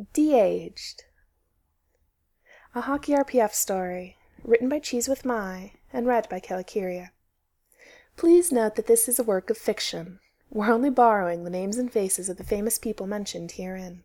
De-aged. A Hockey RPF story, written by Cheese with My, and read by Kelly Curia. Please note that this is a work of fiction. We're only borrowing the names and faces of the famous people mentioned herein.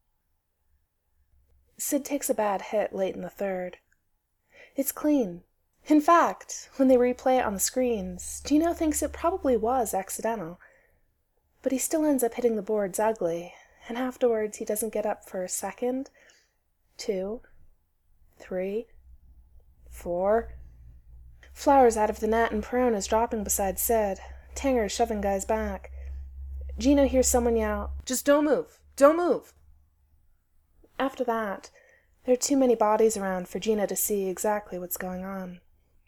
Sid takes a bad hit late in the third. It's clean. In fact, when they replay it on the screens, Gino thinks it probably was accidental. But he still ends up hitting the boards ugly, and afterwards he doesn't get up for a second, 2, 3, 4. Flowers out of the net and Perone is dropping beside Sid. Tanger's shoving guys back. Gino hears someone yell, "Just don't move! Don't move!" After that, there are too many bodies around for Gino to see exactly what's going on.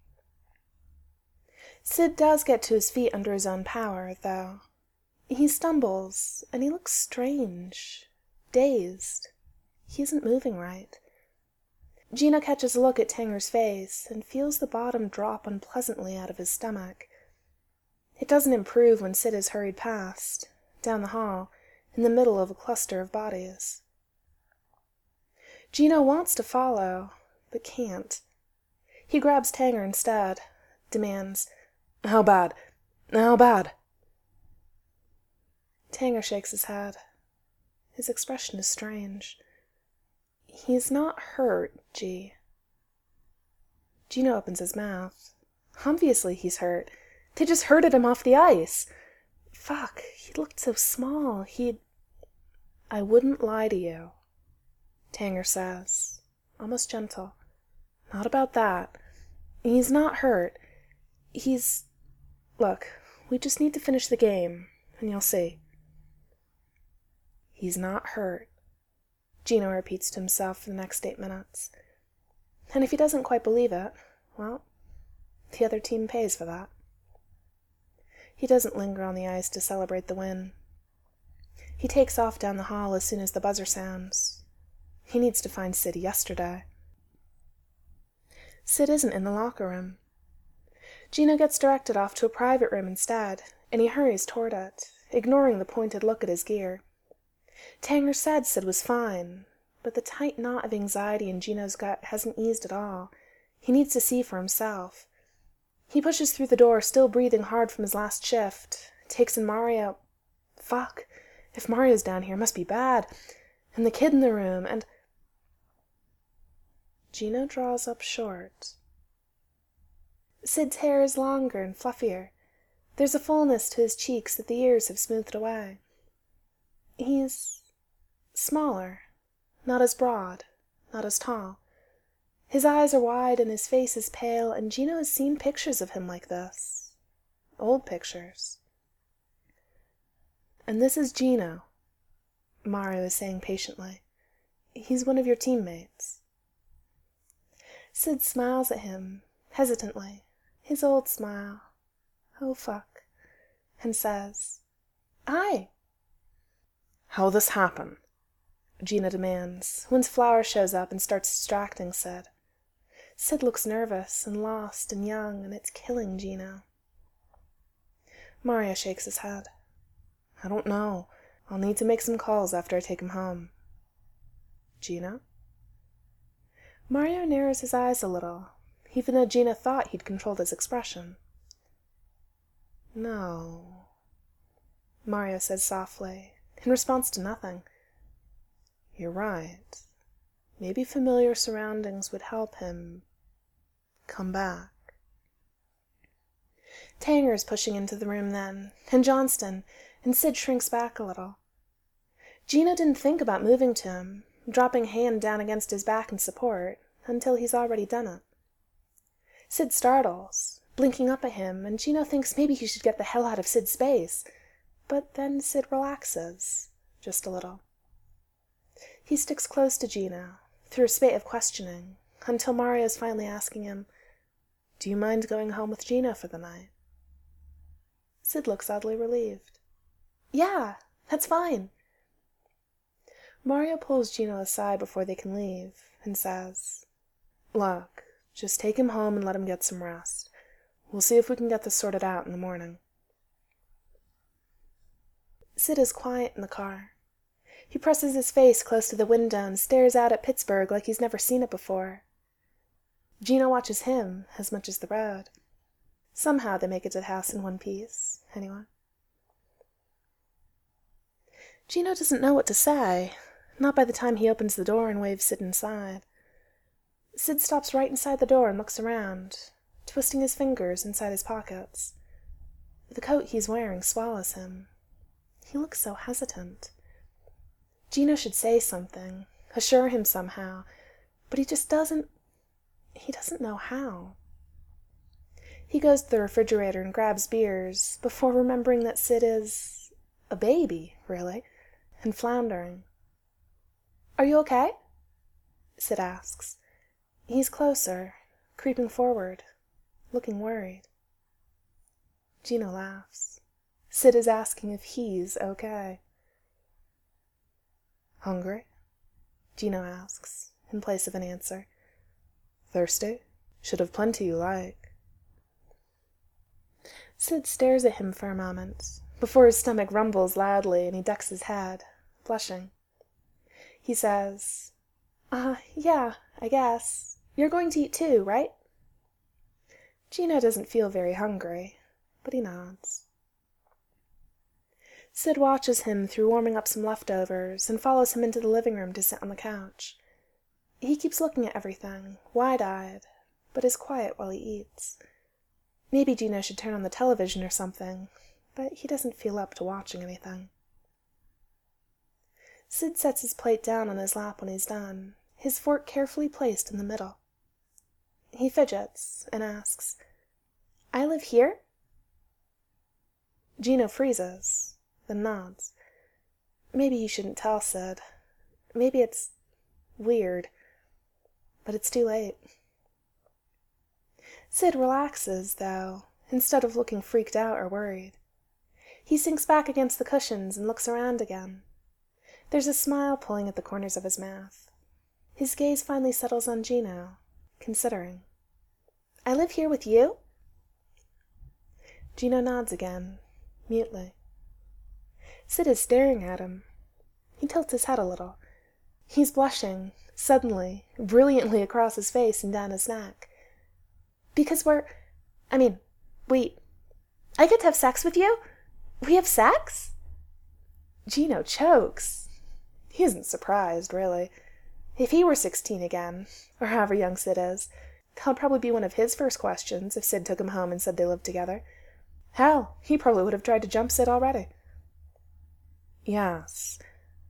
Sid does get to his feet under his own power, though. He stumbles, and he looks strange, dazed. He isn't moving right. Gino catches a look at Tanger's face and feels the bottom drop unpleasantly out of his stomach. It doesn't improve when Sid is hurried past, down the hall, in the middle of a cluster of bodies. Gino wants to follow, but can't. He grabs Tanger instead, demands, "How bad? How bad?" Tanger shakes his head. His expression is strange. He's not hurt, G. Gino opens his mouth. Obviously he's hurt. They just herded him off the ice. Fuck, he looked so small. I wouldn't lie to you, Tanger says, almost gentle. Not about that. He's not hurt. Look, we just need to finish the game, and you'll see. He's not hurt, Gino repeats to himself for the next 8 minutes. And if he doesn't quite believe it, well, the other team pays for that. He doesn't linger on the ice to celebrate the win. He takes off down the hall as soon as the buzzer sounds. He needs to find Sid yesterday. Sid isn't in the locker room. Gino gets directed off to a private room instead, and he hurries toward it, ignoring the pointed look at his gear. Tanger said Sid was fine, but the tight knot of anxiety in Gino's gut hasn't eased at all. He needs to see for himself. He pushes through the door, still breathing hard from his last shift, takes in Mario. Fuck, if Mario's down here, it must be bad. And the kid in the room, and... Gino draws up short. Sid's hair is longer and fluffier. There's a fullness to his cheeks that the years have smoothed away. He's smaller, not as broad, not as tall. His eyes are wide and his face is pale, and Gino has seen pictures of him like this. Old pictures. "And this is Gino," Mario is saying patiently. "He's one of your teammates." Sid smiles at him, hesitantly, his old smile. Oh, fuck. And says, "Hi." "How'll this happen?" Gino demands, once Flower shows up and starts distracting Sid. Sid looks nervous and lost and young, and it's killing Gino. Mario shakes his head. "I don't know. I'll need to make some calls after I take him home." "Gino?" Mario narrows his eyes a little, even though Gino thought he'd controlled his expression. "No," Mario says softly, in response to nothing. "You're right. Maybe familiar surroundings would help him come back." Tanger is pushing into the room then, and Johnston, and Sid shrinks back a little. Gino didn't think about moving to him, dropping a hand down against his back in support, until he's already done it. Sid startles, blinking up at him, and Gino thinks maybe he should get the hell out of Sid's space. But then Sid relaxes, just a little. He sticks close to Gino, through a spate of questioning, until Mario's finally asking him, "Do you mind going home with Gino for the night?" Sid looks oddly relieved. "Yeah, that's fine." Mario pulls Gino aside before they can leave, and says, "Look, just take him home and let him get some rest. We'll see if we can get this sorted out in the morning." Sid is quiet in the car. He presses his face close to the window and stares out at Pittsburgh like he's never seen it before. Gino watches him as much as the road. Somehow they make it to the house in one piece, anyway. Gino doesn't know what to say, not by the time he opens the door and waves Sid inside. Sid stops right inside the door and looks around, twisting his fingers inside his pockets. The coat he's wearing swallows him. He looks so hesitant. Gino should say something, assure him somehow, but he just doesn't know how. He goes to the refrigerator and grabs beers, before remembering that Sid is a baby, really, and floundering. "Are you okay?" Sid asks. He's closer, creeping forward, looking worried. Gino laughs. Sid is asking if he's okay. "Hungry?" Gino asks, in place of an answer. "Thirsty? Should have plenty you like." Sid stares at him for a moment, before his stomach rumbles loudly and he ducks his head, blushing. He says, "Yeah, I guess. You're going to eat too, right?" Gino doesn't feel very hungry, but he nods. Sid watches him through warming up some leftovers and follows him into the living room to sit on the couch. He keeps looking at everything, wide-eyed, but is quiet while he eats. Maybe Gino should turn on the television or something, but he doesn't feel up to watching anything. Sid sets his plate down on his lap when he's done, his fork carefully placed in the middle. He fidgets and asks, "I live here?" Gino freezes, then nods. Maybe he shouldn't tell Sid. Maybe it's weird. But it's too late. Sid relaxes, though, instead of looking freaked out or worried. He sinks back against the cushions and looks around again. There's a smile pulling at the corners of his mouth. His gaze finally settles on Gino, considering. "I live here with you?" Gino nods again, mutely. Sid is staring at him. He tilts his head a little. He's blushing, suddenly, brilliantly across his face and down his neck. "Because I get to have sex with you? We have sex?" Gino chokes. He isn't surprised, really. If he were 16 again, or however young Sid is, that'd probably be one of his first questions if Sid took him home and said they lived together. Hell, he probably would have tried to jump Sid already. "Yes,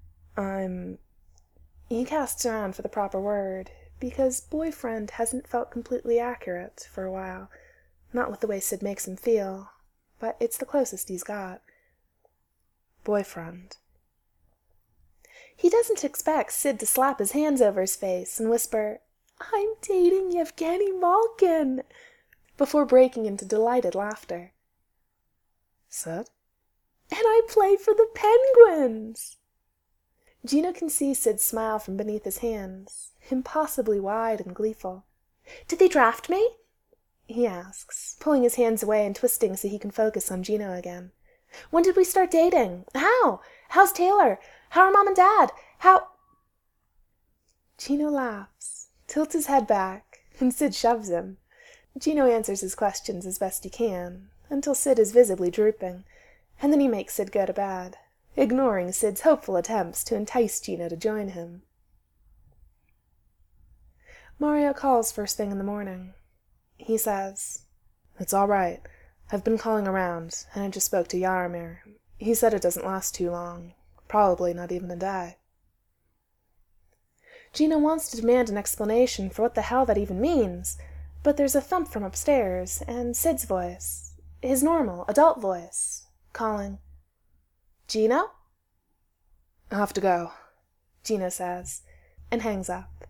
He casts around for the proper word, because boyfriend hasn't felt completely accurate for a while. Not with the way Sid makes him feel, but it's the closest he's got. Boyfriend. He doesn't expect Sid to slap his hands over his face and whisper, "I'm dating Yevgeny Malkin," before breaking into delighted laughter. "Sid?" "And I play for the Penguins!" Gino can see Sid smile from beneath his hands, impossibly wide and gleeful. "Did they draft me?" he asks, pulling his hands away and twisting so he can focus on Gino again. "When did we start dating? How? How's Taylor? How are Mom and Dad? How—" Gino laughs, tilts his head back, and Sid shoves him. Gino answers his questions as best he can, until Sid is visibly drooping, and then he makes Sid go to bed, ignoring Sid's hopeful attempts to entice Gino to join him. Mario calls first thing in the morning. He says, "It's all right. I've been calling around, and I just spoke to Jaromir. He said it doesn't last too long. Probably not even a day." Gino wants to demand an explanation for what the hell that even means, but there's a thump from upstairs, and Sid's voice, his normal, adult voice, calling, "Gino?" "I have to go," Gino says, and hangs up.